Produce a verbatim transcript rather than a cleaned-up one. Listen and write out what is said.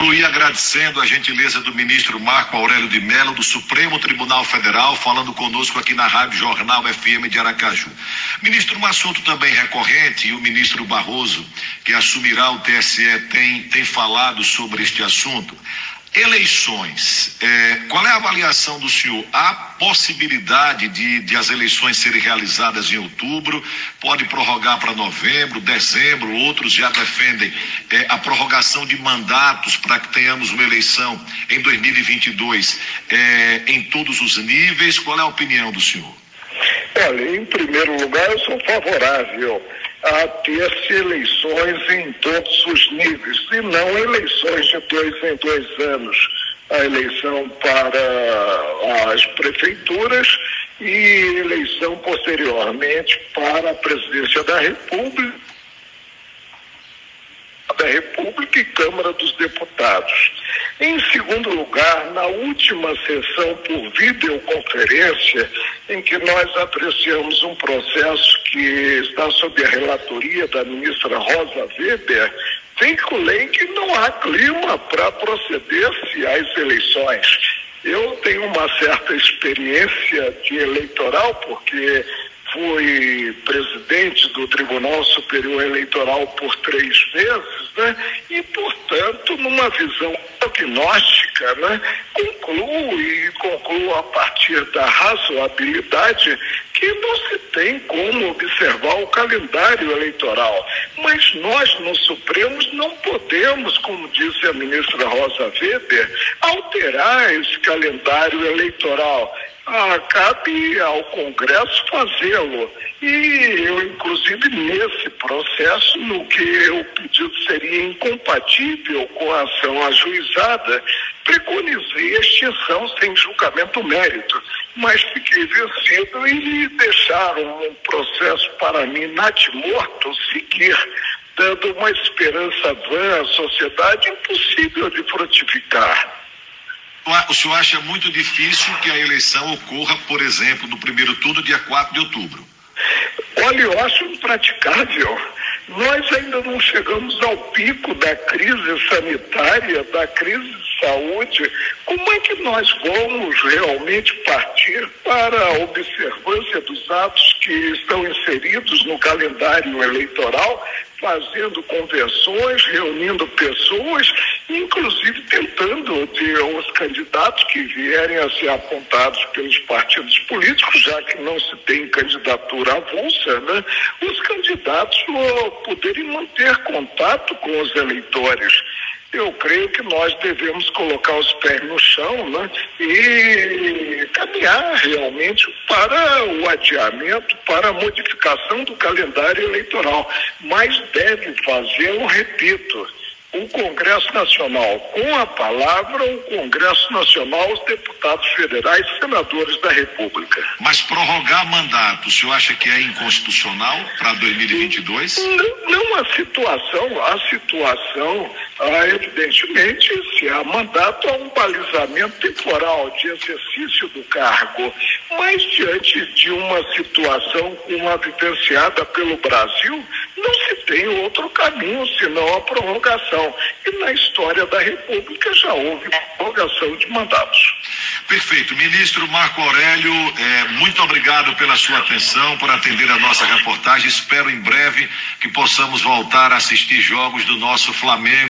E agradecendo a gentileza do ministro Marco Aurélio de Mello, do Supremo Tribunal Federal, falando conosco aqui na Rádio Jornal F M de Aracaju. Ministro, um assunto também recorrente, e o ministro Barroso, que assumirá o T S E, tem, tem falado sobre este assunto. Eleições, é, qual é a avaliação do senhor? Há possibilidade de, de as eleições serem realizadas em outubro? Pode prorrogar para novembro, dezembro? Outros já defendem é, a prorrogação de mandatos para que tenhamos uma eleição em dois mil e vinte e dois é, em todos os níveis. Qual é a opinião do senhor? Olha, em primeiro lugar, eu sou favorável a ter-se eleições em todos os níveis, e não eleições de dois em dois anos. A eleição para as prefeituras e eleição posteriormente para a presidência da República, da República e Câmara dos Deputados. Em segundo lugar, na última sessão por videoconferência, em que nós apreciamos um processo que está sob a relatoria da ministra Rosa Weber, veiculei que não há clima para proceder-se às eleições. Eu tenho uma certa experiência de eleitoral, porque fui presidente do Tribunal Superior Eleitoral por três vezes, né? E, portanto, numa visão agnóstica, né? concluo e concluo a partir da razoabilidade que não se tem como observar o calendário eleitoral. Mas nós, no Supremo, não podemos, como disse a ministra Rosa Weber, alterar esse calendário eleitoral. Ah, cabe ao Congresso fazê-lo. E eu, inclusive, nesse processo, no que o pedido seria incompatível com a ação ajuizada, preconizei a extinção sem julgamento mérito. Mas fiquei vencido e deixaram um processo para mim natimorto seguir, dando uma esperança vã à sociedade impossível de frutificar. O senhor acha muito difícil que a eleição ocorra, por exemplo, no primeiro turno, dia quatro de outubro? Olha, eu acho impraticável. Nós ainda não chegamos ao pico da crise sanitária, da crise de saúde. Como é que nós vamos realmente partir para a observância dos atos que estão inseridos no calendário eleitoral, fazendo convenções, reunindo pessoas, inclusive tentando de os candidatos que vierem a ser apontados pelos partidos políticos, já que não se tem candidatura avulsa, né? Os candidatos poderem manter contato com os eleitores. Eu creio que nós devemos colocar os pés no chão, né, e caminhar realmente para o adiamento, para a modificação do calendário eleitoral. Mas deve fazê-lo, repito, o Congresso Nacional com a palavra, o Congresso Nacional, os deputados federais e senadores da República. Mas prorrogar mandato, o senhor acha que é inconstitucional para dois mil e vinte e dois? Não, não a situação, a situação, ah, evidentemente, se há mandato, há um balizamento temporal de exercício do cargo, mas diante de uma situação como a vivenciada pelo Brasil, não se tem outro caminho senão a prorrogação. E na história da República já houve prorrogação de mandatos. Perfeito. Ministro Marco Aurélio, é, muito obrigado pela sua atenção, por atender a nossa reportagem. Espero em breve que possamos voltar a assistir jogos do nosso Flamengo.